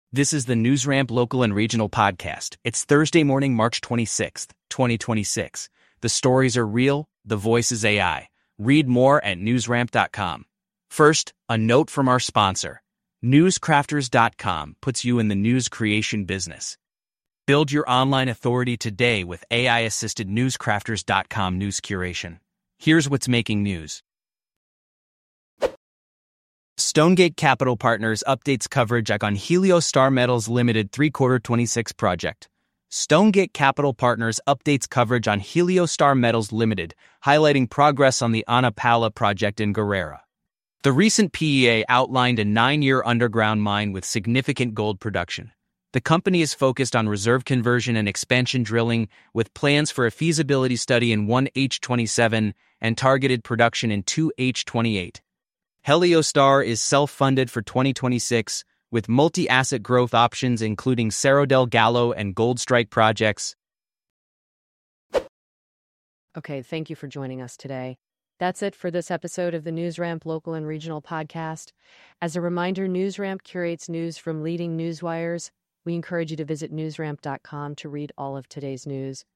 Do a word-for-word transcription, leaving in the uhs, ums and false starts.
This is the NewsRamp local and regional podcast. It's Thursday morning, March twenty-sixth, twenty twenty-six. The stories are real, the voice is A I. Read more at newsramp dot com. First, a note from our sponsor. newscrafters dot com puts you in the news creation business. Build your online authority today with A I-assisted newscrafters dot com news curation. Here's what's making news. Stonegate Capital Partners updates coverage on Heliostar Metals Limited three-quarter twenty-six project. Stonegate Capital Partners updates coverage on Heliostar Metals Limited, highlighting progress on the Ana Paula project in Guerrera. The recent P E A outlined a nine-year underground mine with significant gold production. The company is focused on reserve conversion and expansion drilling, with plans for a feasibility study in one H twenty-seven and targeted production in two H twenty-eight. Heliostar is self-funded for twenty twenty-six, with multi-asset growth options including Cerro del Gallo and Goldstrike projects. Okay, thank you for joining us today. That's it for this episode of the NewsRamp local and regional podcast. As a reminder, NewsRamp curates news from leading newswires. We encourage you to visit newsramp dot com to read all of today's news.